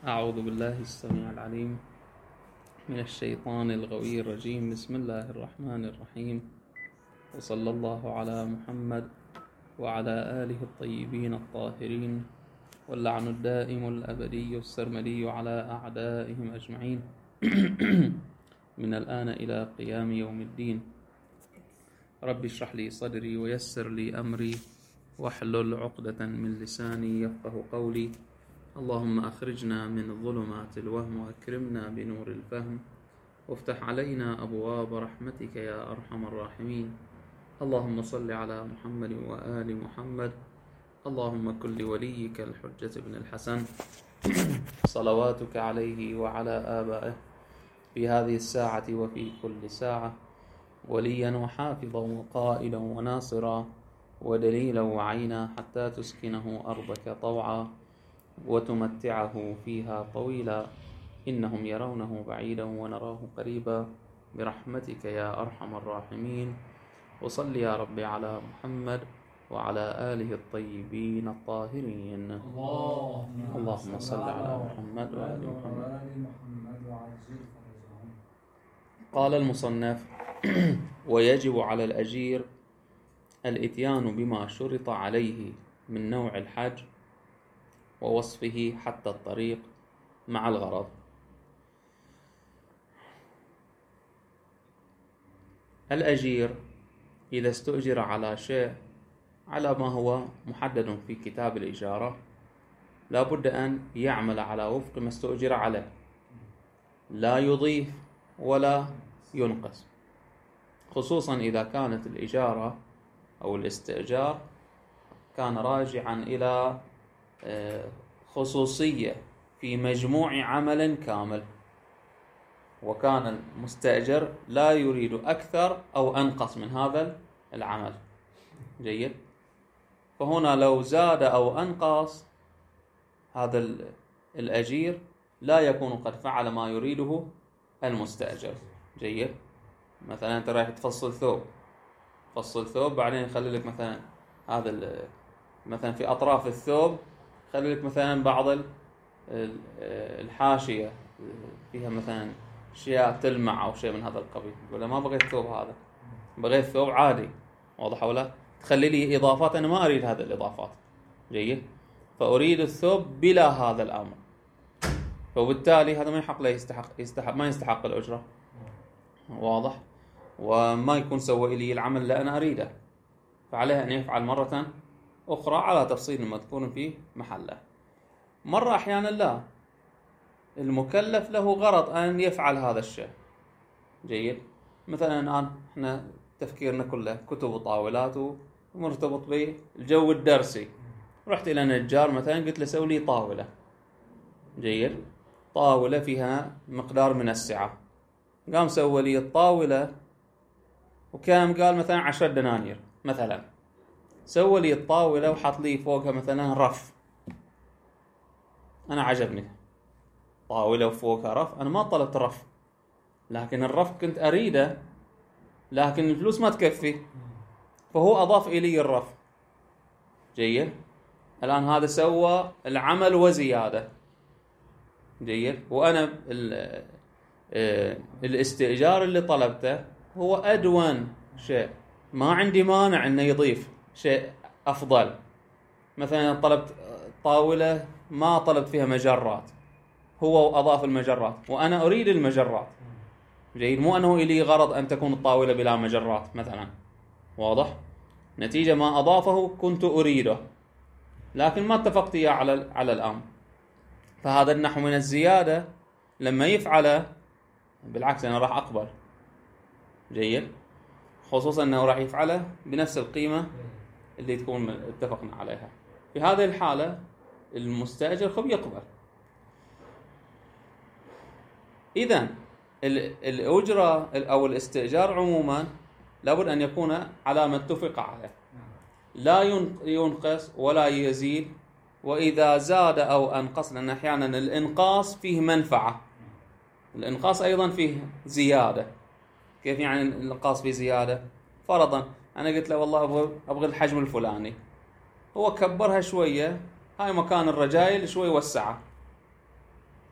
أعوذ بالله السميع العليم من الشيطان الغوي الرجيم. بسم الله الرحمن الرحيم، وصلى الله على محمد وعلى آله الطيبين الطاهرين، واللعن الدائم الأبدي السرمدي على أعدائهم أجمعين من الآن إلى قيام يوم الدين. رب اشرح لي صدري ويسر لي أمري واحلل عقدة من لساني يفقه قولي. اللهم أخرجنا من ظلمات الوهم وأكرمنا بنور الفهم، وافتح علينا أبواب رحمتك يا أرحم الراحمين. اللهم صل على محمد وآل محمد. اللهم كن لوليك الحجة بن الحسن صلواتك عليه وعلى آبائه في هذه الساعة وفي كل ساعة وليا وحافظا وقائدا وناصرا ودليلا وعينا، حتى تسكنه أرضك طوعا وتمتعه فيها طويلا. إنهم يرونه بعيدا ونراه قريبا برحمتك يا أرحم الراحمين. وصل يا رب على محمد وعلى آله الطيبين الطاهرين. اللهم صل على محمد وآل محمد. قال المصنف: ويجب على الأجير الإتيان بما شرط عليه من نوع الحج ووصفه حتى الطريق مع الغرض. الأجير إذا استؤجر على شيء على ما هو محدد في كتاب الإجارة لا بد أن يعمل على وفق ما استؤجر عليه، لا يضيف ولا ينقص، خصوصا إذا كانت الإجارة أو الاستئجار كان راجعا إلى خصوصية في مجموع عمل كامل، وكان المستأجر لا يريد أكثر أو أنقص من هذا العمل. جيد. فهنا لو زاد أو أنقص هذا الأجير لا يكون قد فعل ما يريده المستأجر. جيد. مثلا أنت رايح تفصل ثوب، بعدين يخلي لك مثلا هذا مثلا في أطراف الثوب خلي لك مثلا بعض الحاشية فيها مثلا أشياء تلمع أو شيء من هذا القبيل، ولا ما بغيت ثوب هذا، بغيت ثوب عادي، واضح ولا؟ تخلي لي إضافات، أنا ما أريد هذه الإضافات. جيد. فأريد الثوب بلا هذا الأمر، وبالتالي هذا ما يحق له ما يستحق الأجرة، واضح؟ وما يكون سوى لي العمل اللي أنا أريده، فعليه أن يفعل مرة أخرى على تفصيل مذكور في محله. مرة أحيانا لا، المكلف له غرض أن يفعل هذا الشيء. جيد. مثلا الآن إحنا تفكيرنا كله كتب وطاولات ومرتبط بالجو الدرسي، رحت إلى نجار مثلا قلت له سوي لي طاولة. جيد. طاولة فيها مقدار من السعة، قام سوى لي الطاولة وكام قال مثلا 10 دنانير مثلا، سوى لي الطاولة وحط لي فوقها مثلا رف. أنا عجبني طاولة وفوقها رف، أنا ما طلبت رف، لكن الرف كنت أريده، لكن الفلوس ما تكفي، فهو أضاف إلي الرف. جيد. الآن هذا سوى العمل وزيادة. جيد. وأنا الاستئجار اللي طلبته هو أدون شيء، ما عندي مانع أنه يضيف شيء أفضل. مثلا طلبت طاولة ما طلبت فيها مجرات، هو أضاف المجرات وأنا أريد المجرات. جيد. مو أنه إلي غرض أن تكون الطاولة بلا مجرات مثلا، واضح؟ نتيجة ما أضافه كنت أريده، لكن ما اتفقت إياه على الأمر. فهذا النحو من الزيادة لما يفعله بالعكس أنا راح أقبل. جيد. خصوصا أنه راح يفعله بنفس القيمة اللي تكون اتفقنا عليها. في هذه الحالة المستأجر خب يقبل. إذن الأجرة أو الاستئجار عموما لابد أن يكون على ما اتفق عليه، لا ينقص ولا يزيد. وإذا زاد أو أنقص، لأن أحيانا الإنقاص فيه منفعة، الإنقاص أيضا فيه زيادة. كيف يعني الإنقاص فيه زيادة؟ فرضا أنا قلت له والله أبغى الحجم الفلاني، هو كبرها شوية، هاي مكان الرجايل شوي وسعه،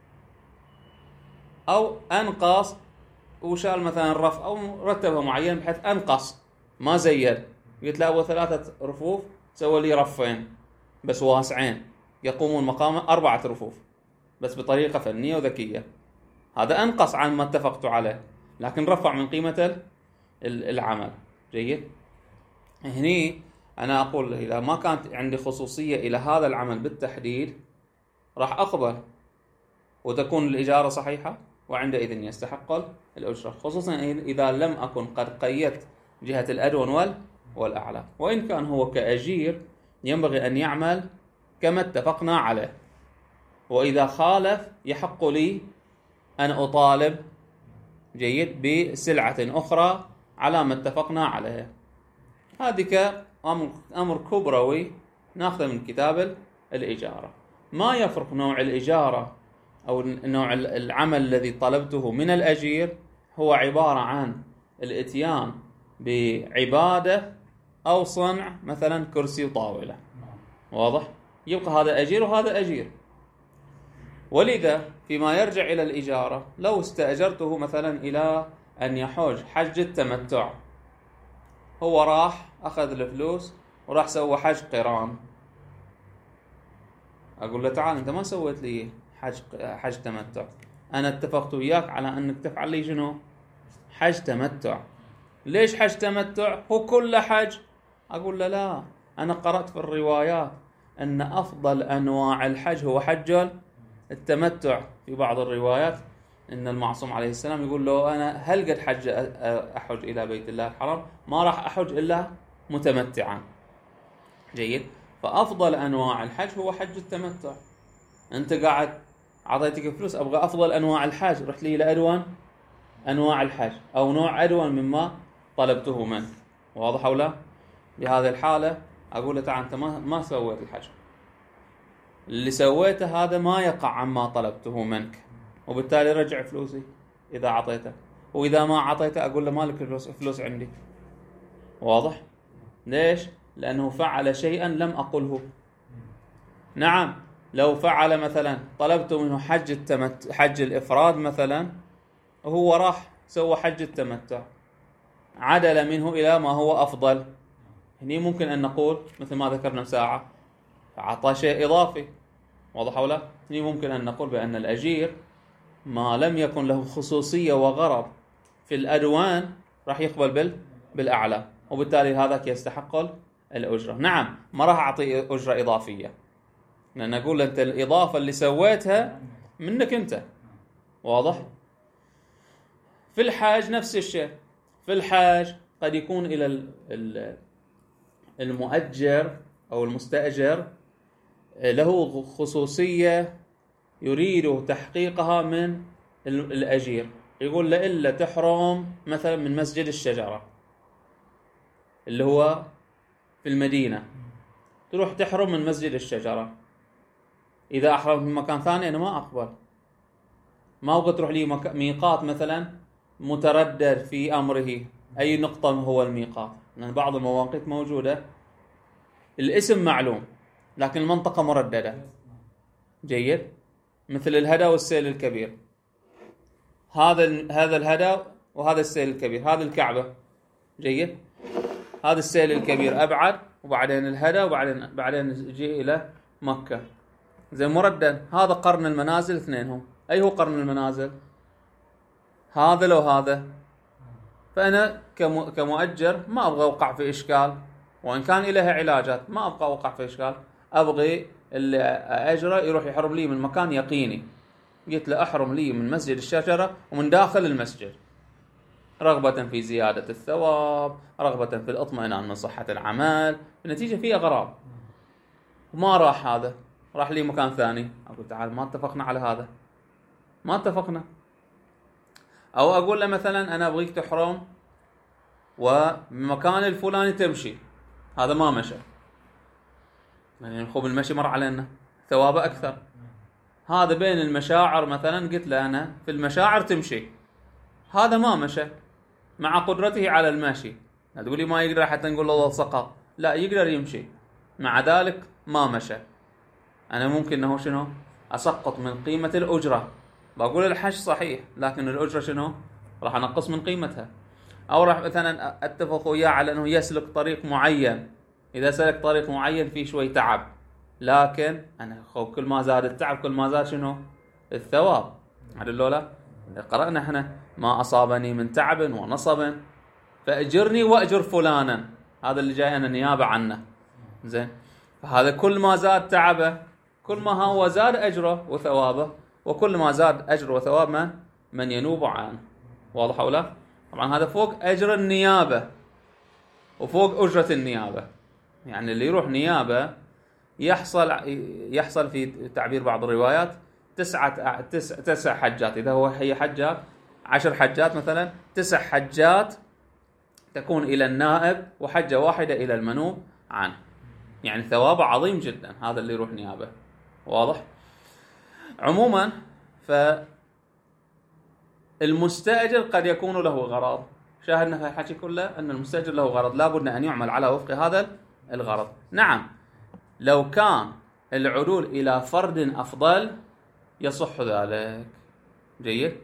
أو أنقص وشال مثلا رف أو رتبها معين بحيث أنقص ما زيد، قلت له أبغى 3 رفوف سوى لي رفين بس واسعين يقومون مقام 4 رفوف بس بطريقة فنية وذكية، هذا أنقص عن ما اتفقت عليه لكن رفع من قيمة العمل. جيد. هني أنا أقول إذا ما كانت عندي خصوصية إلى هذا العمل بالتحديد راح أقبل وتكون الإجارة صحيحة وعندئذ يستحق الأجرة، خصوصا إذا لم أكن قد قيدت جهة الأدون والأعلى، وإن كان هو كأجير ينبغي أن يعمل كما اتفقنا عليه، وإذا خالف يحق لي أن أطالب جيد بسلعة أخرى على ما اتفقنا عليه. هذه أمر كبروي ناخذه من كتاب الإجارة. ما يفرق نوع الإجارة أو نوع العمل الذي طلبته من الأجير هو عبارة عن الإتيان بعبادة أو صنع مثلا كرسي وطاولة، واضح؟ يبقى هذا أجير وهذا أجير. ولذا فيما يرجع إلى الإجارة لو استأجرته مثلا إلى أن يحج حج التمتع، هو راح أخذ الفلوس وراح سوى حج قران، أقول له تعال أنت ما سويت لي حج تمتع، أنا اتفقت وياك على أنك تفعل لي شنو؟ حج تمتع. ليش حج تمتع؟ هو كل حج. أقول له لا، أنا قرأت في الروايات أن أفضل أنواع الحج هو حج التمتع. في بعض الروايات إن المعصوم عليه السلام يقول له أنا هل قد أحج إلى بيت الله الحرام، ما راح أحج إلا متمتعا. جيد. فأفضل أنواع الحج هو حج التمتع. أنت قاعد عطيتك فلوس أبغى أفضل أنواع الحج، رحت لي إلى أدون أنواع الحج أو نوع أدون مما طلبته منك، واضح أو لا؟ بهذه الحالة أقول له تعال أنت ما سويت الحج، اللي سويته هذا ما يقع عما طلبته منك، وبالتالي رجع فلوسي إذا عطيته، وإذا ما عطيته أقول له مالك فلوس عندي. واضح؟ ليش؟ لأنه فعل شيئا لم أقله. نعم لو فعل مثلا طلبت منه حج الإفراد مثلا، وهو راح سوى حج التمتع عدل منه إلى ما هو أفضل، هني ممكن أن نقول مثل ما ذكرنا ساعة فعطى شيء إضافي، واضح ولا؟ هني ممكن أن نقول بأن الأجير ما لم يكن له خصوصية وغرض في الأدوان راح يقبل بالأعلى، وبالتالي هذاك يستحق الأجرة. نعم ما راح أعطي أجرة إضافية، لأن نقول أنت الإضافة اللي سويتها منك أنت، واضح؟ في الحاج نفس الشيء، في الحاج قد يكون إلى المؤجر أو المستأجر له خصوصية يريد تحقيقها من الأجير، يقول له إلا تحرم مثلا من مسجد الشجرة اللي هو في المدينة، تروح تحرم من مسجد الشجرة. إذا أحرمت من مكان ثاني أنا ما أقبل، ما أبغى تروح لي ميقات مثلا متردد في أمره، أي نقطة هو الميقات، لأن بعض المواقيت موجودة الاسم معلوم لكن المنطقة مرددة. جيد. مثل الهدى والسيل الكبير، هذا الهدى وهذا السيل الكبير، هذا الكعبة. جيد. هذا السيل الكبير أبعد وبعدين الهدى وبعدين يجي إلى مكة، زي مردد. هذا قرن المنازل اثنينهم، أي هو قرن المنازل؟ هذا لو هذا، فأنا كمؤجر ما أبغى أوقع في إشكال، وإن كان إليها علاجات ما أبغى أوقع في إشكال، أبغي اللي أجره يروح يحرم لي من مكان يقيني. قلت له أحرم لي من مسجد الشجرة ومن داخل المسجد، رغبة في زيادة الثواب، رغبة في الاطمئنان من صحة العمل، النتيجة فيه أغراض. وما راح هذا، راح لي مكان ثاني، أقول تعال ما اتفقنا على هذا، ما اتفقنا. أو أقول له مثلا أنا أبغيك تحرم ومكان الفلاني تمشي، هذا ما مشى، يعني نخوب المشي مر علينا ثوابه أكثر. هذا بين المشاعر مثلا، قلت له أنا في المشاعر تمشي، هذا ما مشى مع قدرته على المشي. لا تقول لي ما يقدر حتى نقول له سقط، لا يقدر يمشي، مع ذلك ما مشى. أنا ممكن أنه شنو أسقط من قيمة الأجرة بقول الحج صحيح لكن الأجرة شنو؟ راح أنقص من قيمتها. أو راح مثلا أتفق وياه على أنه يسلك طريق معين، إذا سلك طريق معين فيه شوي تعب، لكن أنا كل ما زاد التعب كل ما زاد شنو؟ الثواب. عدل لولا قرأنا احنا ما أصابني من تعب ونصب فأجرني وأجر فلانا، هذا اللي جاي أنا نيابة عنه. زين، فهذا كل ما زاد تعبه كل ما هو زاد أجره وثوابه، وكل ما زاد أجر وثواب من ينوب عنه. واضح أو لا؟ طبعا هذا فوق أجر النيابة وفوق أجرة النيابة. يعني اللي يروح نيابة يحصل في تعبير بعض الروايات تسع حجات. إذا هي حجات 10 حجات مثلا، 9 حجات تكون إلى النائب وحجة واحدة إلى المنوب عنه. يعني ثوابه عظيم جدا هذا اللي يروح نيابة. واضح؟ عموما فالمستأجر قد يكون له غرض. شاهدنا في الحكي كله أن المستأجر له غرض، لابد أن يعمل على وفق هذا الغرض. نعم، لو كان العدول إلى فرد أفضل يصح ذلك. جيد.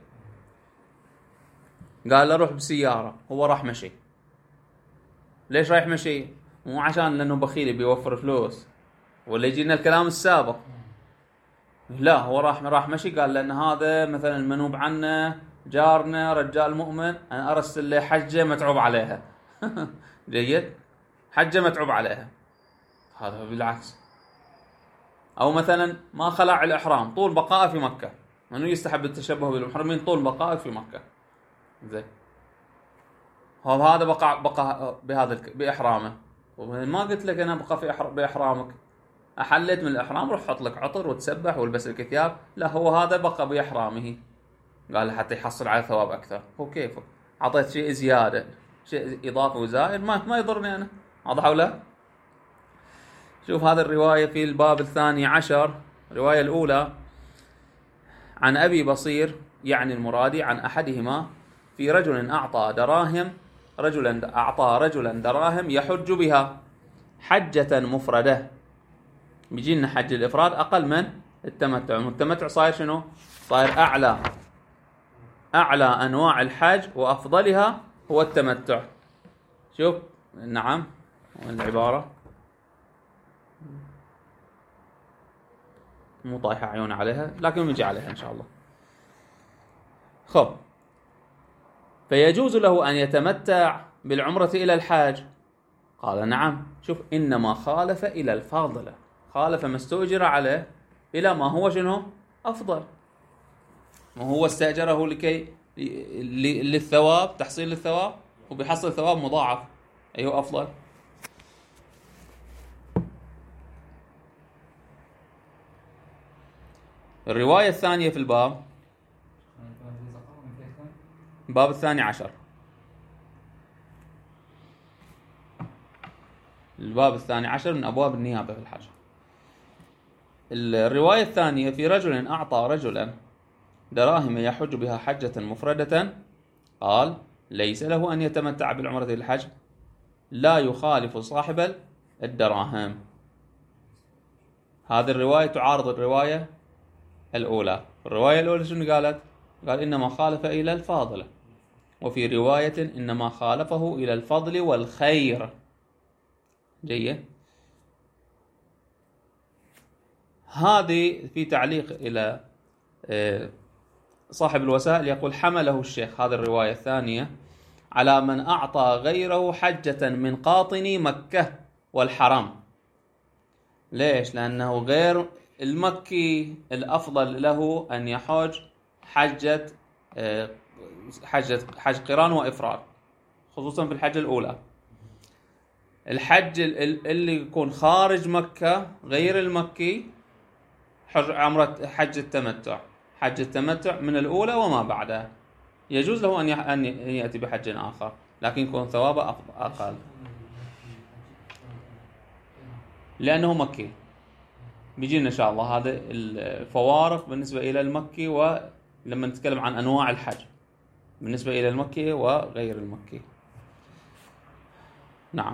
قال له روح بسيارة، هو راح مشي. ليش رايح مشي؟ مو عشان لأنه بخيل بيوفر فلوس ولا يجينا الكلام السابق، لا، هو راح مشي. قال لأن هذا مثلا المنوب عنه جارنا رجال مؤمن، أنا أرسل له حجة متعوب عليها. جيد، حجة متعوب عليها، هذا بالعكس. أو مثلا ما خلع الإحرام طول بقائه في مكة، منو يستحب التشبه بالمحرمين طول بقائه في مكة. زين، هذا بقى بهذا بإحرامه، وما قلت لك أنا بقى في بإحرامك، أحلت من الإحرام روح حط لك عطر وتسبح والبس لك ثياب. لا، هو هذا بقى بإحرامه، قال حتى يحصل على ثواب أكثر. هو كيفك عطيت شيء زيادة، شيء إضافي وزائد ما يضرني أنا. واضح ولا؟ شوف هذه الرواية في الباب 12. الرواية الأولى عن أبي بصير يعني المرادي عن أحدهما في رجل أعطى رجلا دراهم يحج بها حجة مفردة. بيجينا حج الإفراد أقل من التمتع. التمتع صاير شنو؟ صاير أعلى أنواع الحج وأفضلها هو التمتع. شوف، نعم، العبارة مو طايحة عيون عليها لكن نجي عليها إن شاء الله. خب، فيجوز له أن يتمتع بالعمرة إلى الحاج. قال نعم. شوف، إنما خالف إلى الفاضلة، خالف ما استؤجر عليه إلى ما هو شنو؟ أفضل. ما هو استأجره لكي للثواب، تحصيل الثواب، وبيحصل ثواب مضاعف. أيوه أفضل. الرواية الثانية في الباب 12. الباب 12 من أبواب النيابة في الحج. الرواية الثانية في رجل أعطى رجلا دراهم يحج بها حجة مفردة، قال ليس له أن يتمتع بالعمرة للحج، لا يخالف صاحب الدراهم. هذه الرواية تعارض الرواية الأولى. الرواية الأولى شنو قالت؟ قال إنما خالف إلى الفاضلة، وفي رواية إنما خالفه إلى الفضل والخير. جيد. هذه في تعليق إلى صاحب الوسائل يقول حمله الشيخ هذه الرواية الثانية على من أعطى غيره حجة من قاطني مكة والحرم. ليش؟ لأنه غير المكي الأفضل له أن يحج حج قران وإفراد، خصوصا في الحجة الأولى. الحج اللي يكون خارج مكة غير المكي حج التمتع. حج التمتع من الأولى وما بعدها يجوز له أن يأتي بحج آخر، لكن يكون ثوابه أقل لأنه مكي. بيجينا إن شاء الله هذا الفوارق بالنسبة إلى المكي، ولما نتكلم عن أنواع الحج بالنسبة إلى المكي وغير المكي. نعم.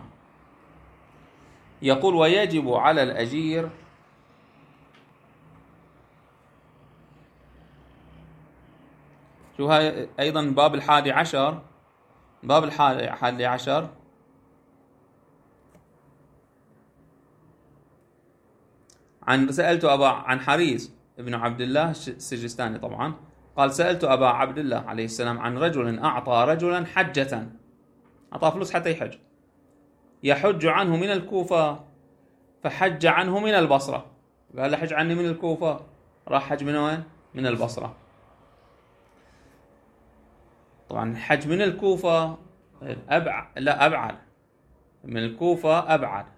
يقول ويجب على الأجير شو هاي أيضا باب 11. باب 11 عن حريز ابن عبد الله السجستاني طبعا قال: سألت أبا عبد الله عليه السلام عن رجل أعطى رجلا حجة، أعطاه فلوس حتى يحج، يحج عنه من الكوفة فحج عنه من البصرة. قال له: حج عني من الكوفة، راح حج من وين؟ من البصرة. طبعا الحج من الكوفة أبعد من الكوفة، أبعد،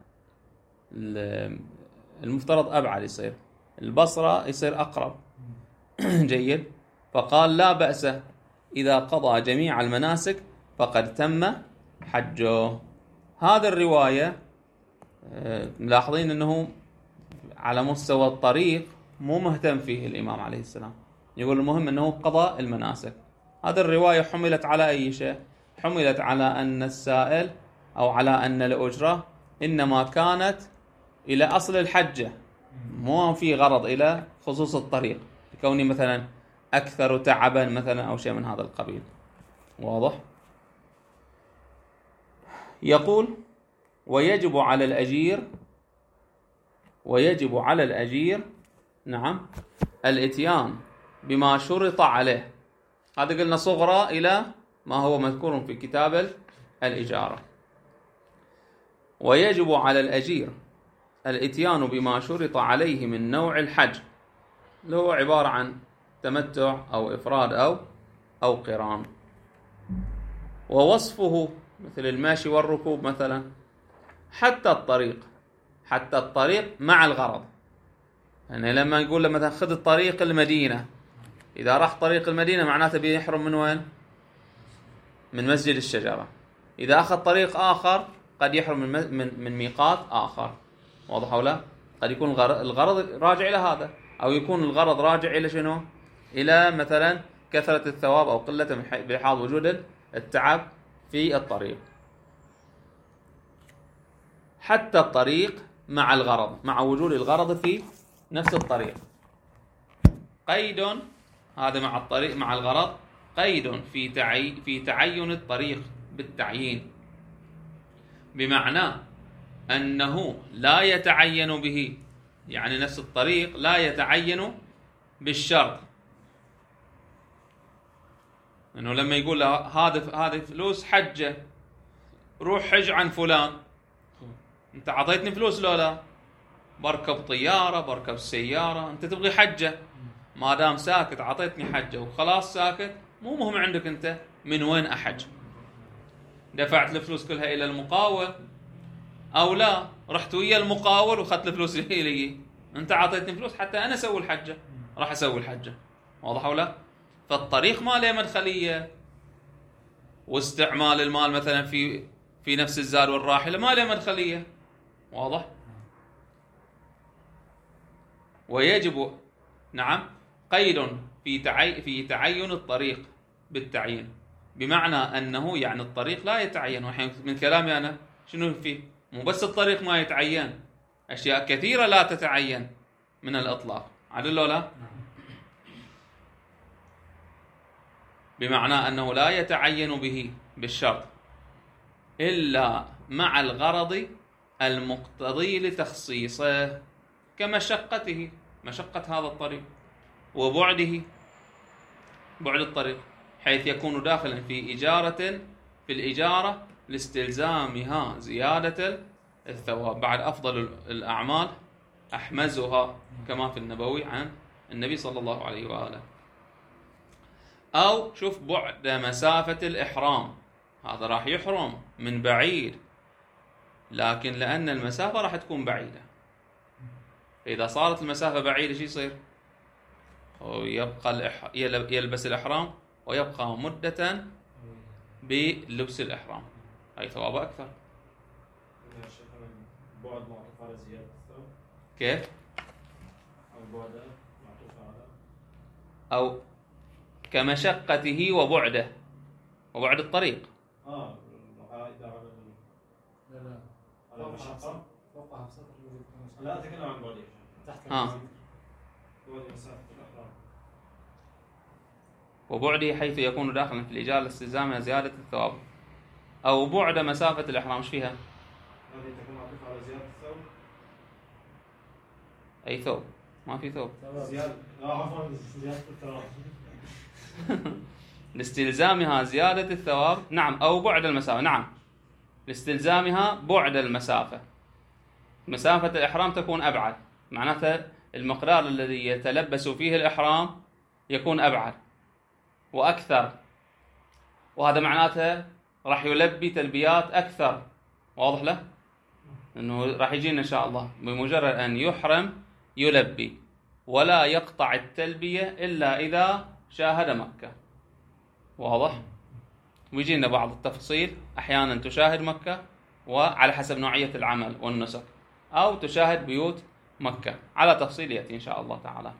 المفترض أبعد يصير، البصرة يصير أقرب. جيد. فقال: لا بأس، إذا قضى جميع المناسك فقد تم حجه. هذا الرواية ملاحظين أنه على مستوى الطريق مو مهتم فيه الإمام عليه السلام، يقول المهم أنه قضى المناسك. هذه الرواية حملت على أي شيء؟ حملت على أن السائل أو على أن الأجرة إنما كانت إلى أصل الحجة، مو في غرض إلى خصوص الطريق، كوني مثلا أكثر تعبا مثلا أو شيء من هذا القبيل. واضح؟ يقول: ويجب على الأجير نعم الإتيان بما شرط عليه. هذا قلنا صغرى إلى ما هو مذكور في كتاب الإجارة. ويجب على الأجير الإتيان بما شرط عليه من نوع الحج، اللي هو عبارة عن تمتع أو إفراد أو قران. ووصفه مثل الماشي والركوب مثلا، حتى الطريق مع الغرض. يعني لما يقول له مثلا خذ الطريق المدينة، إذا راح طريق المدينة معناته بيحرم من وين؟ من مسجد الشجرة. إذا أخذ طريق آخر قد يحرم من ميقات آخر. واضح أو لا؟ قد يكون الغرض راجع إلى هذا، أو يكون الغرض راجع إلى شنو؟ إلى مثلا كثرة الثواب أو قلة بلحاظ وجود التعب في الطريق. حتى الطريق مع الغرض، مع وجود الغرض في نفس الطريق. قيد، هذا مع الطريق مع الغرض، قيد في تعين الطريق بالتعيين، بمعنى أنه لا يتعين به، يعني نفس الطريق لا يتعين بالشرط. أنه لما يقول له هذه فلوس حجة، روح حج عن فلان، أنت عطيتني فلوس لو لا؟ بركب طيارة، بركب سيارة، أنت تبغي حجة، ما دام ساكت عطيتني حجة وخلاص ساكت، مو مهم عندك أنت من وين أحج. دفعت الفلوس كلها إلى المقاول أو لا، رحت ويا المقاول وخذت الفلوس إلي، أنت عطيتني فلوس حتى أنا أسوي الحجة، راح أسوي الحجة. واضح أو لا؟ فالطريق ما له مدخلية، واستعمال المال مثلا في نفس الزاد والراحلة ما له مدخلية. واضح؟ ويجب نعم قيد في تعين الطريق بالتعيين، بمعنى أنه يعني الطريق لا يتعين. وحين من كلامي أنا شنو فيه؟ مو بس الطريق ما يتعين، أشياء كثيرة لا تتعين من الإطلاق. عدل ولا؟ بمعنى أنه لا يتعين به بالشرط إلا مع الغرض المقتضي لتخصيصه، كمشقته، مشقة هذا الطريق، وبعده، بعد الطريق، حيث يكون داخلا في الإجارة لاستلزامها زيادة الثواب بعد أفضل الأعمال أحمزها، كما في النبوي عن النبي صلى الله عليه وآله. أو شوف بعد مسافة الإحرام، هذا راح يحرم من بعيد، لكن لأن المسافة راح تكون بعيدة، فإذا صارت المسافة بعيدة شو يصير؟ ويبقى يلبس الإحرام ويبقى مدة بلبس الإحرام، هاي ثوابه أكثر. بعد معطوف على زيادة الثواب. كيف؟ البعد معطوف على أو كمشقته وبعده، وبعد الطريق. إذا على المشقة فوقها بسطر لا أتكلم عن بعد تحت بعد مسافة الإحرام. وبعده حيث يكون داخلا في الإجارة الاستلزامها زيادة الثواب، أو بعد مسافة الإحرام. ايش فيها؟ هذه تكون عاطفة على زيادة الثوب. أي ثوب؟ ما في ثوب. زيادة عفوا زيادة الثواب. لاستلزامها زيادة الثواب، نعم، أو بعد المسافة، نعم، لاستلزامها بعد المسافة. مسافة الإحرام تكون أبعد، معناتها المقدار الذي يتلبس فيه الإحرام يكون أبعد وأكثر، وهذا معناته راح يلبي تلبيات أكثر. واضح له؟ أنه راح يجينا إن شاء الله بمجرد أن يحرم يلبي ولا يقطع التلبية إلا إذا شاهد مكة. واضح؟ ويجينا بعض التفصيل، أحيانا تشاهد مكة وعلى حسب نوعية العمل والنسك، أو تشاهد بيوت مكة، على تفصيل يأتي إن شاء الله تعالى.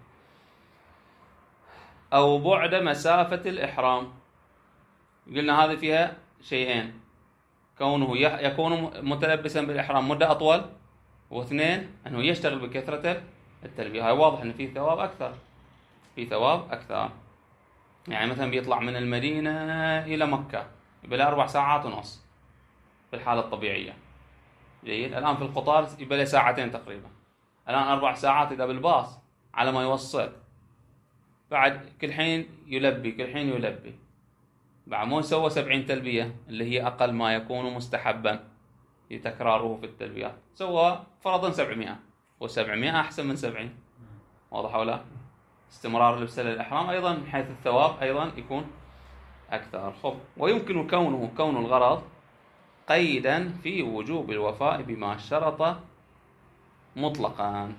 أو بعد مسافة الإحرام، قلنا هذه فيها شيئين: كونه يكون متلبسا بالإحرام مدة أطول، واثنين أنه يشتغل بكثرة التلبية. هاي واضح أن فيه ثواب أكثر، فيه ثواب أكثر. يعني مثلا بيطلع من المدينة إلى مكة يبقى 4 ساعات ونص في الحالة الطبيعية. جيد. الآن في القطار يبقى 2 ساعة تقريبا، الآن 4 ساعات إذا بالباص على ما يوصل. بعد كل حين يلبي، كل حين يلبي، بعد مو سوى 70 تلبية اللي هي أقل ما يكون مستحبا لتكراره في التلبيات، سوى فرضا 700، و700 أحسن من 70. واضح ولا؟ استمرار لبس الإحرام أيضا من حيث الثواب أيضا يكون أكثر. خب. ويمكن كون الغرض قيدا في وجوب الوفاء بما شرط مطلقا.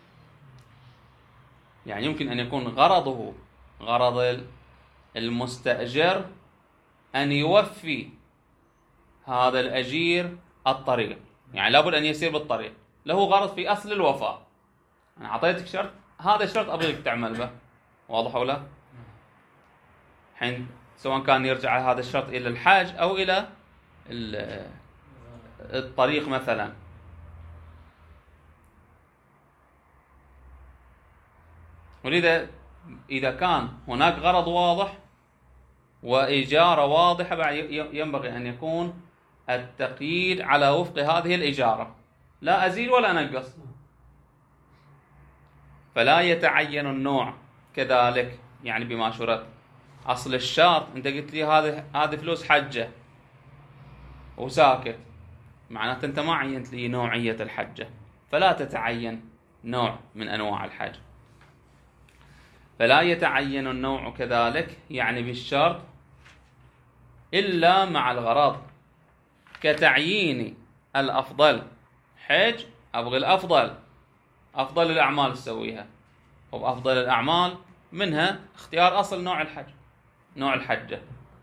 يعني يمكن أن يكون غرضه، غرض المستأجر، أن يوفي هذا الأجير الطريق، يعني لابد أن يسير بالطريق، له غرض في أصل الوفاء. أنا أعطيتك شرط، هذا الشرط أبغيك تعمل به. واضح ولا؟ حين سواء كان يرجع هذا الشرط إلى الحاج أو إلى الطريق مثلا. ولذا إذا كان هناك غرض واضح وإجارة واضحة، بعد ينبغي أن يكون التقييد على وفق هذه الإجارة، لا أزيد ولا أنقص. فلا يتعين النوع كذلك، يعني بما شرط. أصل الشرط أنت قلت لي هذه فلوس حجة وساكت، معناته أنت ما عينت لي نوعية الحجة، فلا تتعين نوع من أنواع الحج. فلا يتعين النوع كذلك، يعني بالشرط، إلا مع الغرض، كتعيين الأفضل. حج أبغي الأفضل، أفضل الأعمال تسويها، وبأفضل الأعمال منها اختيار أصل نوع الحج، نوع الحجة.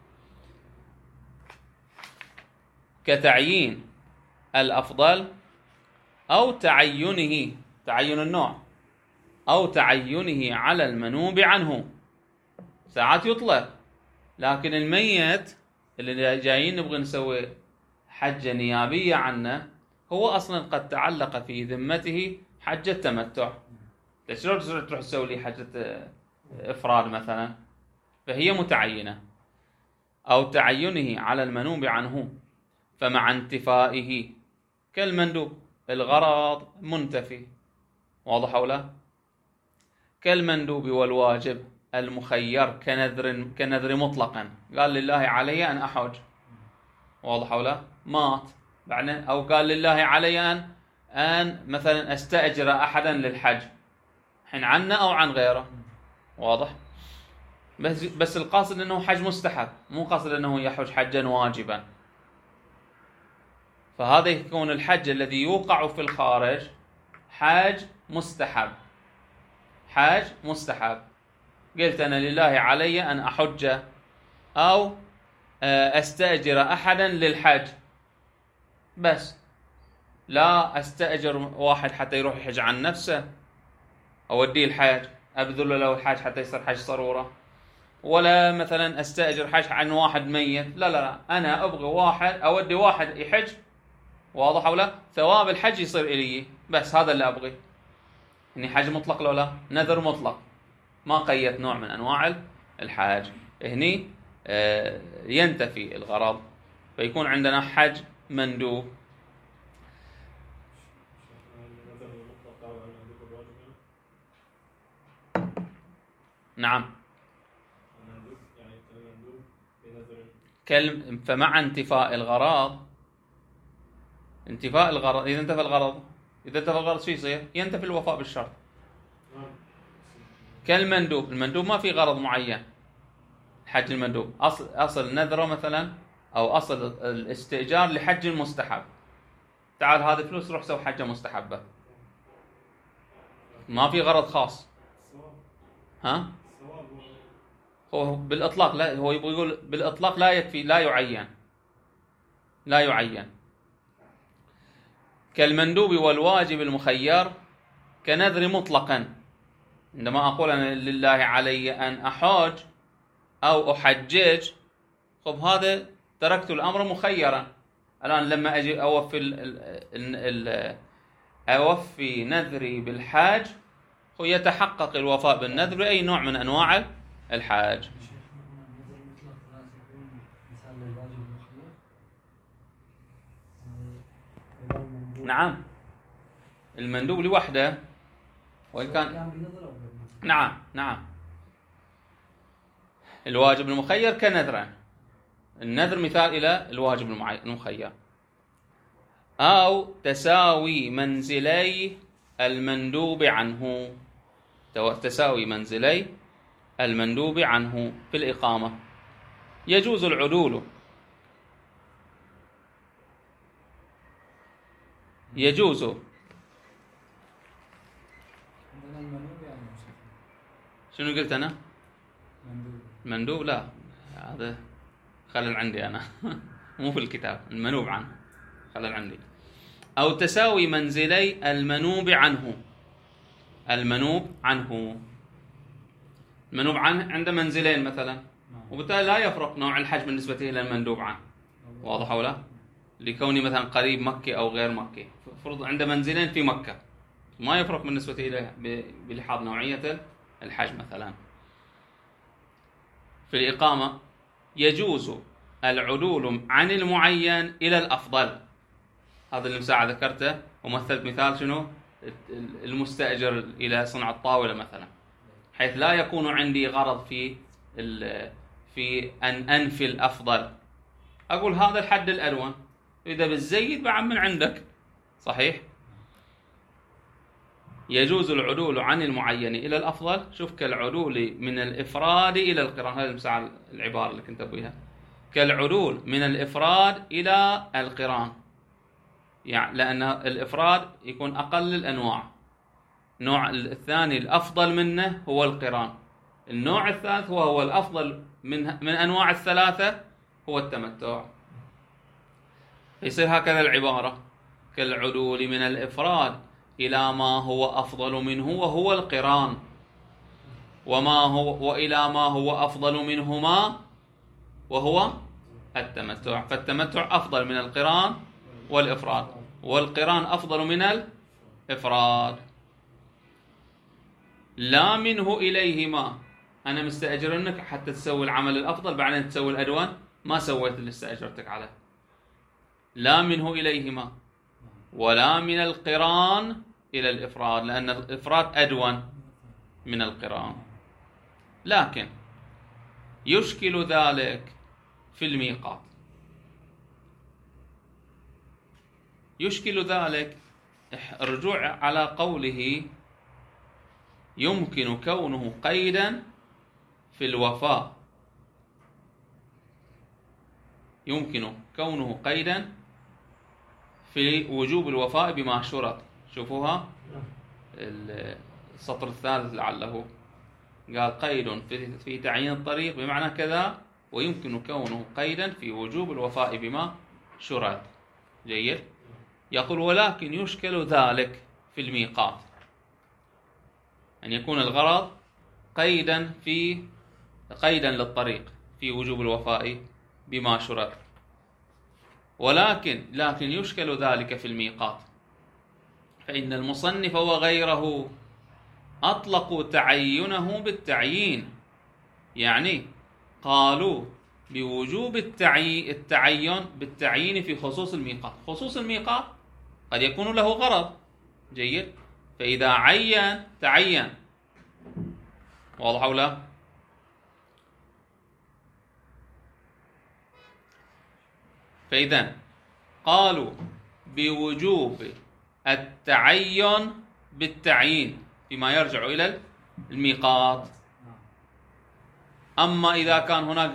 كتعيين الأفضل أو تعين النوع، أو تعينه على المنوب عنه. ساعات يطلق، لكن الميت اللي جايين نبغى نسوي حجة نيابية عنه، هو أصلا قد تعلق في ذمته حجة تمتع. شلون تروح تسوي لي حجة إفراد مثلا؟ فهي متعينة. أو تعينه على المنوب عنه، فمع انتفائه كالمندوب، الغرض منتفي. واضح ولا؟ كالمندوب والواجب المخير كنذر مطلقا، قال لله علي أن أحج. واضح ولا؟ مات بعدين، أو قال لله علي أن مثلا أستأجر أحدا للحج، حين عنه أو عن غيره. واضح؟ بس القاصد أنه حج مستحب، مو قاصد أنه يحج حجا واجبا. فهذا يكون الحج الذي يوقع في الخارج حاج مستحب، حاج مستحب. قلت أنا لله علي أن أحج أو أستأجر أحدا للحج، بس لا أستأجر واحد حتى يروح يحج عن نفسه، أوديه الحج أبذل له الحج حتى يصير حج صرورة، ولا مثلا أستأجر حج عن واحد ميت. لا لا لا، أنا أبغى واحد، أودي واحد يحج. واضح ولا؟ ثواب الحج يصير إلي، بس هذا اللي أبغي. إني حج مطلق لو لا، نذر مطلق، ما قيدت نوع من أنواع الحج. هني ينتفي الغرض، فيكون عندنا حج مندوب. نعم. فمع انتفاء الغرض، إذا انتفى الغرض شو يصير؟ ينتفي الوفاء بالشرط. كالمندوب، المندوب ما في غرض معين. حج المندوب أصل نذره مثلا، أو أصل الاستئجار لحج مستحب. تعال هذه فلوس روح سوي حجة مستحبة، ما في غرض خاص. ها؟ هو بالإطلاق لا، هو يقول بالإطلاق لا يكفي، لا يعين. كالمندوب والواجب المخير كنذر مطلقا. عندما أقول أنا لله علي أن أحج أو أحجج، خب هذا تركت الأمر مخيرا. الآن لما أجي أوفي نذري بالحاج، هو يتحقق الوفاء بالنذر بأي نوع من أنواع الحاج. نعم، المندوب لوحده وإن كان نعم الواجب المخير كنذرا. النذر مثال إلى الواجب المخير. أو تساوي منزلي المندوب عنه، تساوي منزلي المندوب عنه في الإقامة. يجوز العدول، يجوز شنو قلت أنا؟ المندوب لا، هذا خلل عندي أنا مو في الكتاب. المنوب عنه خلل عندي. أو تساوي منزلي المنوب عنه. المنوب عنه عنده منزلين مثلا، وبالتالي لا يفرق نوع الحج بالنسبة إلى المندوب عنه. واضح ولا؟ لكوني مثلا قريب مكي أو غير مكي، فرض عنده منزلين في مكة، ما يفرق بالنسبة إليه بلحاظ نوعية الحج مثلا. في الإقامة يجوز العدول عن المعين إلى الأفضل. هذا اللي مساعة ذكرته، ومثلت مثال شنو؟ المستأجر إلى صنع الطاولة مثلا، حيث لا يكون عندي غرض في أن أنفي الأفضل. أقول هذا الحد الأدون، إذا بالزيد بعد من عندك. صحيح؟ يجوز العدول عن المعين إلى الأفضل. شوف، كالعدول من الإفراد إلى القران. هذا المساعة العبارة اللي كنت أبويها. كالعدول من الإفراد إلى القران، يعني لأن الإفراد يكون أقل الأنواع. النوع الثاني الأفضل منه هو القران. النوع الثالث هو الأفضل من أنواع الثلاثة هو التمتع. يصير هكذا العبارة: كالعدول من الإفراد إلى ما هو أفضل منه وهو القران، وإلى ما هو أفضل منهما وهو التمتع. فالتمتع أفضل من القران والإفراد، والقران أفضل من الإفراد. لا منه إليهما. أنا مستأجرنك حتى تسوي العمل الأفضل، بعدين تسوي الأدوان، ما سويت اللي استأجرتك عليه. لا منه إليهما، ولا من القران إلى الإفراد، لأن الإفراد أدون من القران. لكن يشكل ذلك في الميقات. يشكل ذلك الرجوع على قوله: يمكن كونه قيدا في الوفاء. يمكن كونه قيدا في وجوب الوفاء بما شرط. شوفوها السطر الثالث لعله قال: قيد في تعيين الطريق بمعنى كذا، ويمكن كونه قيدا في وجوب الوفاء بما شرط. جيد. يقول: ولكن يشكل ذلك في الميقات، أن يكون الغرض قيدا للطريق في وجوب الوفاء بما شرط. لكن يشكل ذلك في الميقات، فإن المصنف قالوا بوجوب التعين بالتعيين في خصوص الميقات. خصوص الميقات قد يكون له غرض. جيد. فإذا عين تعين. واضح أو لا؟ فإذا قالوا بوجوب التعين بالتعيين فيما يرجع إلى الميقات. أما إذا كان هناك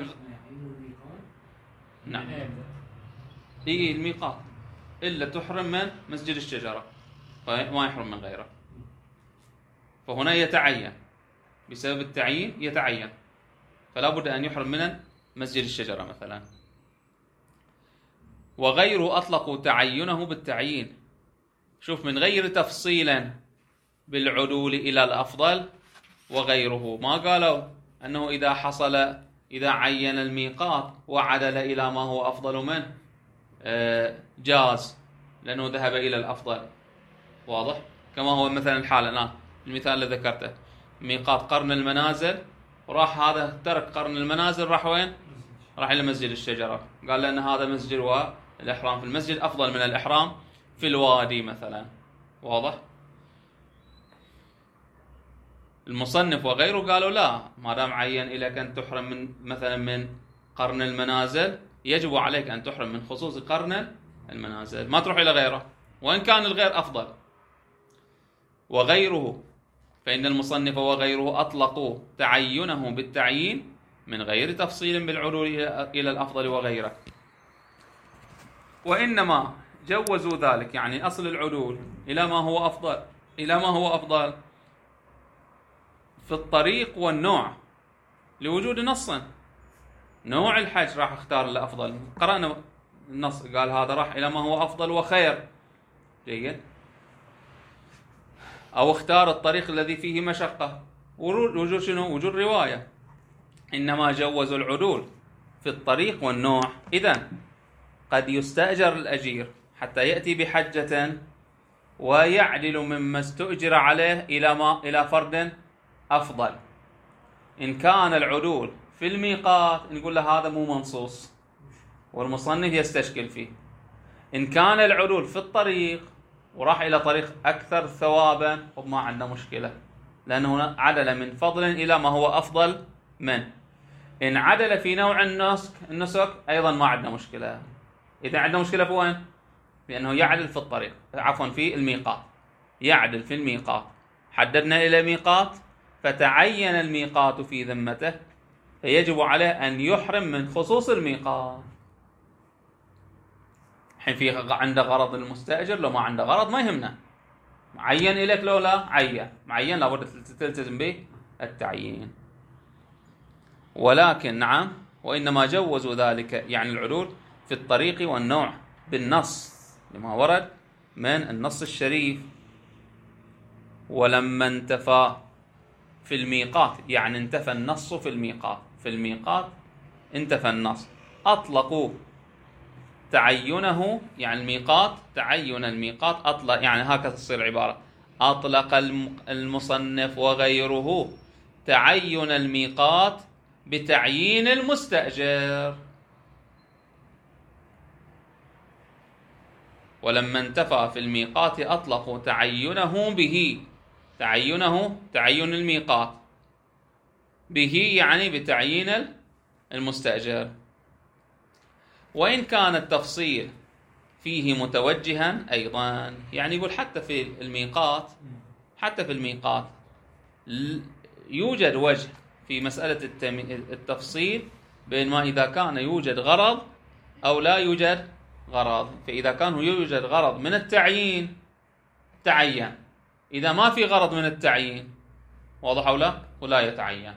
نعم إيه الميقات إلا تحرم من مسجد الشجرة ما يحرم من غيره. فهنا يتعين بسبب التعيين يتعين، فلا بد أن يحرم من مسجد الشجرة مثلا. وغيره أطلقوا تعينه بالتعيين. شوف، من غير تفصيلا بالعدول إلى الأفضل وغيره. ما قالوا أنه إذا عين الميقات وعدل إلى ما هو أفضل منه جاز لأنه ذهب إلى الأفضل. واضح؟ كما هو مثلا الحال الآن المثال اللي ذكرته، ميقات قرن المنازل، وراح هذا ترك قرن المنازل راح وين؟ راح إلى مسجد الشجرة. قال لأن هذا مسجد والإحرام في المسجد أفضل من الإحرام في الوادي مثلا. واضح؟ المصنف وغيره قالوا لا، ما دام عين إليك أن تحرم من مثلا من قرن المنازل يجب عليك أن تحرم من خصوص قرن المنازل، ما تروح إلى غيره وإن كان الغير أفضل. وغيره فإن المصنف وغيره أطلقوا تعينه بالتعيين من غير تفصيل بالعدول إلى الأفضل وغيره، وإنما جوزوا ذلك، يعني أصل العدول إلى ما هو أفضل في الطريق والنوع لوجود نص. نوع الحج راح اختار الأفضل، قرأنا النص قال هذا راح إلى ما هو أفضل وخير. جيد. أو اختار الطريق الذي فيه مشقة، وجود شنو؟ وجود رواية. إنما جوزوا العدول في الطريق والنوع. إذن قد يستأجر الأجير حتى يأتي بحجة ويعدل مما استؤجر عليه إلى فرد أفضل. إن كان العدول في الميقات نقول له هذا مو منصوص والمصنف يستشكل فيه. إن كان العدول في الطريق وراح إلى طريق أكثر ثوابا وما عندنا مشكلة، لأنه عدل من فضل إلى ما هو أفضل منه. إن عدل في نوع النسك أيضا ما عندنا مشكلة. إذا عندنا مشكلة في وين؟ بأنه يعدل في الطريق، في الميقات. يعدل في الميقات، حددنا إلى ميقات فتعين الميقات في ذمته، فيجب عليه أن يحرم من خصوص الميقات. حين في عنده غرض المستأجر، لو ما عنده غرض ما يهمنا، معين إليك لو لا معين لابد تلتزم به التعيين. ولكن نعم، وإنما جوزوا ذلك يعني العدول في الطريق والنوع بالنص لما ورد من النص الشريف. ولما انتفى في الميقات، يعني انتفى النص في الميقات انتفى النص، أطلقوا تعينه، يعني الميقات تعين الميقات أطلق، يعني هكذا تصير العبارة: أطلق المصنف وغيره تعين الميقات بتعيين المستأجر. ولما انتفى في الميقات أطلقوا تعينه به، تعين الميقات به يعني بتعيين المستأجر. وإن كان التفصيل فيه متوجها أيضا، يعني يقول حتى في الميقات يوجد وجه في مسألة التفصيل بين ما إذا كان يوجد غرض أو لا يوجد غرض. فإذا كان يوجد غرض من التعيين تعين، إذا ما في غرض من التعيين واضح أو لا ولا يتعين.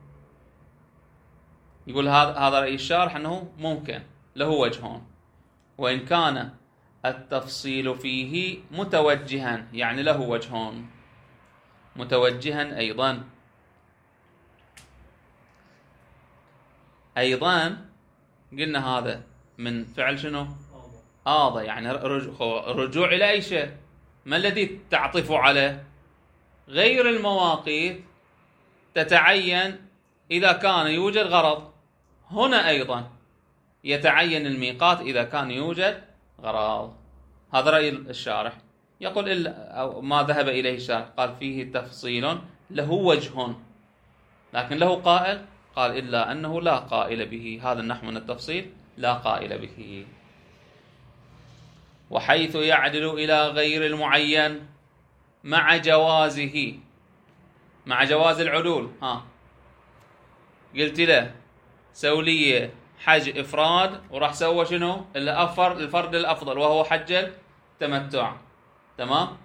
يقول هذا رأي الشارح أنه ممكن له وجهون، وإن كان التفصيل فيه متوجها يعني له وجهون متوجها أيضا قلنا هذا من فعل شنو؟ يعني رجوع إلى أي شيء. ما الذي تعطف عليه؟ غير المواقيت تتعين إذا كان يوجد غرض، هنا أيضا يتعين الميقات إذا كان يوجد غراض. هذا رأي الشارح. يقول أو ما ذهب إليه الشارح، قال فيه تفصيل له وجه، لكن له قائل، قال إلا أنه لا قائل به. هذا النحو من التفصيل لا قائل به. وحيث يعدل إلى غير المعين مع جوازه، مع جواز العدول. قلت له سولية حج إفراد، وراح سوى شنو؟ الفرد الأفضل وهو حج التمتع. تمام.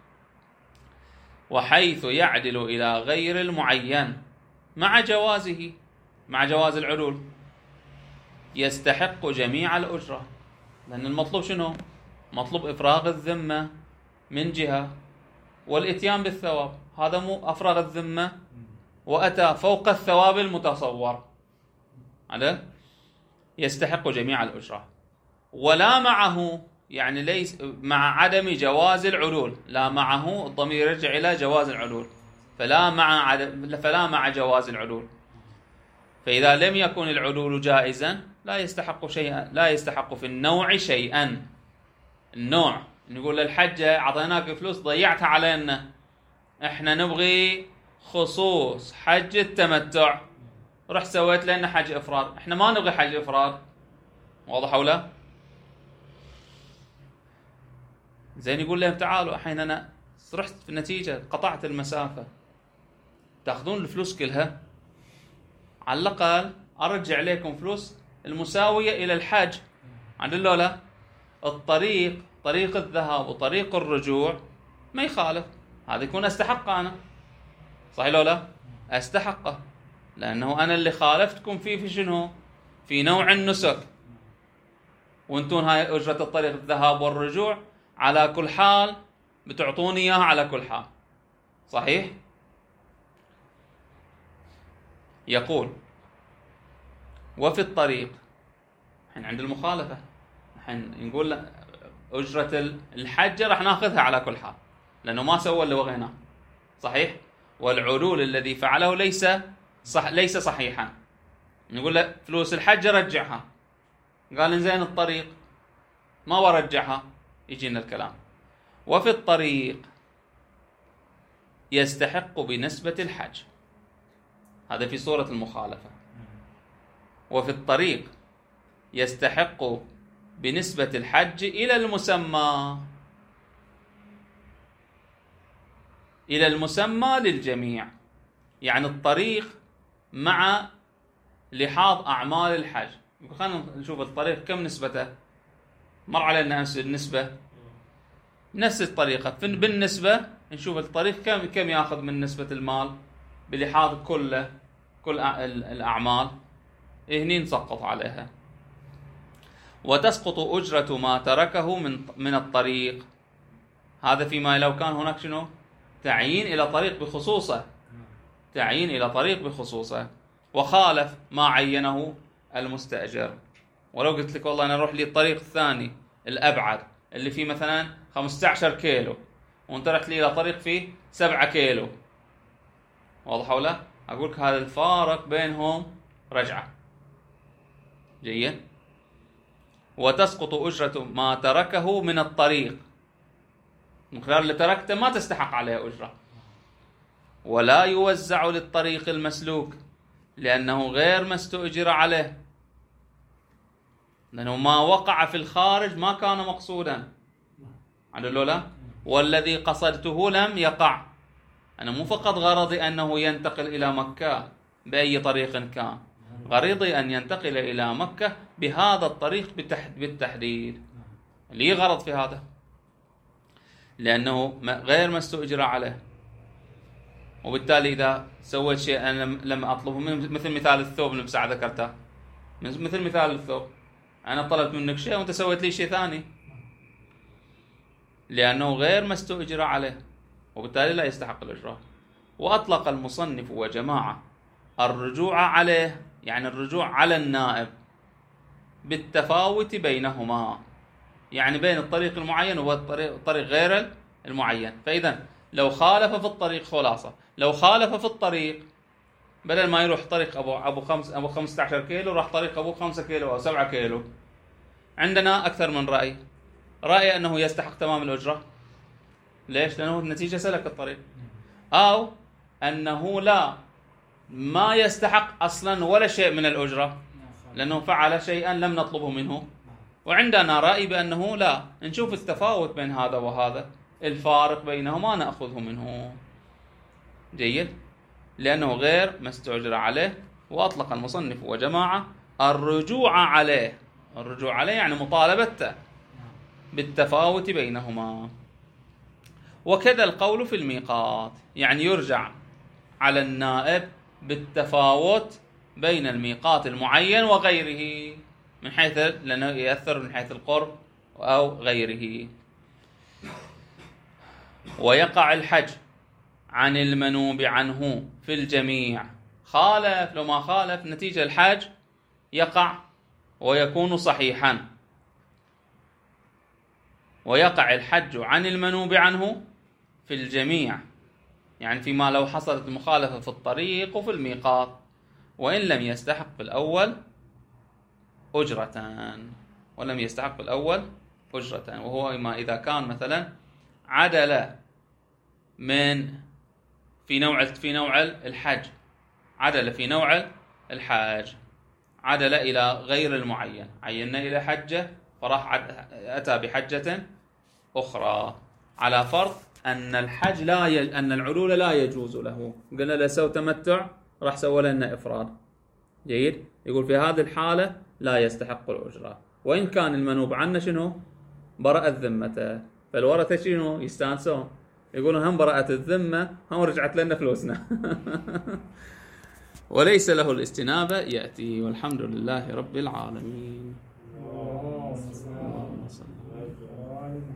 وحيث يعدل إلى غير المعين مع جوازه، مع جواز العدول، يستحق جميع الأجرة. لأن المطلوب شنو؟ مطلوب إفراغ الذمة من جهة والإتيان بالثواب. هذا مو أفرغ الذمة وأتى فوق الثواب المتصور. هذا يستحق جميع الأجرة. ولا معه، يعني ليس مع عدم جواز العدول، لا معه الضمير يرجع إلى جواز العدول، فلا مع جواز العدول. فإذا لم يكن العدول جائزا لا يستحق شيئا، لا يستحق في النوع شيئا. النوع نقول للحجة أعطيناك فلوس ضيعتها علينا، احنا نبغي خصوص حج التمتع، رح سويت لنا حج إفراد، احنا ما نبغي حج إفراد. واضح ولا؟ زين يقول لهم تعالوا الحين أنا رحت في النتيجة قطعت المسافة، تأخذون الفلوس كلها، على الأقل أرجع لكم فلوس المساوية إلى الحج. عدلوا لا؟ الطريق، طريق الذهاب وطريق الرجوع ما يخالف، هذا يكون أستحق أنا، صحيح لو لا؟ أستحقه، لأنه أنا اللي خالفتكم فيه في شنو؟ في نوع النسك، وانتون هاي أجرة الطريق الذهاب والرجوع على كل حال بتعطوني إياها على كل حال، صحيح؟ يقول وفي الطريق، الحين عند المخالفة الحين نقول أجرة الحجة راح ناخذها على كل حال لأنه ما سوى اللي بغيناه، صحيح؟ والعدول الذي فعله ليس صحيحا، نقول له فلوس الحجة رجعها، قال إنزين الطريق ما برجعها، يجينا الكلام. وفي الطريق يستحق بنسبة الحج، هذا في صورة المخالفة. وفي الطريق يستحق بنسبة الحج إلى المسمى، إلى المسمى للجميع، يعني الطريق مع لحاظ أعمال الحج. خلينا نشوف الطريق كم نسبته، مر علينا أمس النسبة، نفس الطريقة بالنسبة نشوف الطريق كم يأخذ من نسبة المال بلحاظ كل الأعمال، هني نسقط عليها. وتسقط أجرة ما تركه من الطريق، هذا فيما لو كان هناك شنو؟ تعيين إلى طريق بخصوصه، تعيين إلى طريق بخصوصه، وخالف ما عينه المستأجر. ولو قلت لك والله أنا أروح لي الطريق الثاني الأبعد اللي فيه مثلا 15 كيلو، وانت رحت لي إلى طريق فيه 7 كيلو، واضح ولا؟ أقول لك هذا الفارق بينهم رجعة. جيد. وتسقط أجرة ما تركه من الطريق، المقدار اللي تركته ما تستحق عليه أجرة. ولا يوزع للطريق المسلوك لأنه غير ما استؤجر عليه، لأنه ما وقع في الخارج ما كان مقصودا، عدلوا لا؟ والذي قصدته لم يقع، أنا مو فقط غرضي أنه ينتقل إلى مكة بأي طريق كان، غرضي أن ينتقل إلى مكة بهذا الطريق بالتحديد، لي غرض في هذا، لأنه غير ما استؤجر عليه. وبالتالي إذا سويت شيء أنا لم أطلبه، مثل مثال الثوب اللي بساعة ذكرته، مثل مثال الثوب، أنا طلبت منك شيء وأنت سويت لي شيء ثاني، لأنه غير ما استؤجر عليه، وبالتالي لا يستحق الإجراء. وأطلق المصنف وجماعة الرجوع عليه، يعني الرجوع على النائب بالتفاوت بينهما، يعني بين الطريق المعين والطريق غير المعين. فإذا لو خالف في الطريق، خلاصة لو خالف في الطريق بدل ما يروح طريق أبو 15 كيلو راح طريق أبو 5 كيلو أو 7 كيلو. عندنا أكثر من رأي. رأي أنه يستحق تمام الأجرة. ليش؟ لأنه النتيجة سلك الطريق. أو أنه لا، ما يستحق أصلا ولا شيء من الأجرة لأنه فعل شيئا لم نطلبه منه. وعندنا رأي بأنه لا، نشوف التفاوت بين هذا وهذا، الفارق بينهما نأخذه منه. جيد؟ لأنه غير ما استعجر عليه. وأطلق المصنف وجماعة الرجوع عليه. الرجوع عليه يعني مطالبته بالتفاوت بينهما. وكذا القول في الميقات، يعني يرجع على النائب بالتفاوت بين الميقات المعين وغيره، من حيث لأنه يأثر من حيث القرب أو غيره. ويقع الحج عن المنوب عنه في الجميع. خالف، لو ما خالف نتيجة الحج يقع ويكون صحيحا. ويقع الحج عن المنوب عنه في الجميع، يعني فيما لو حصلت المخالفة في الطريق وفي الميقات، وإن لم يستحق في الأول أجرة. ولم يستحق في الأول أجرة، وهو ما إذا كان مثلا عدل من في نوع الحج، عدل في نوع الحاج، عدل إلى غير المعين، عينا إلى حجة فراح أتى بحجة أخرى، على فرض أن الحج أن العلول لا يجوز له. قلنا له سوى تمتع، راح سوى لنا إفراد. جيد؟ يقول في هذه الحالة لا يستحق الأجرة، وإن كان المنوب عنه شنو؟ برأت ذمته. فالورثة شنو؟ يستانسون، يقولون هم برأت الذمة، هم رجعت لنا فلوسنا. وليس له الاستنابة يأتي. والحمد لله رب العالمين.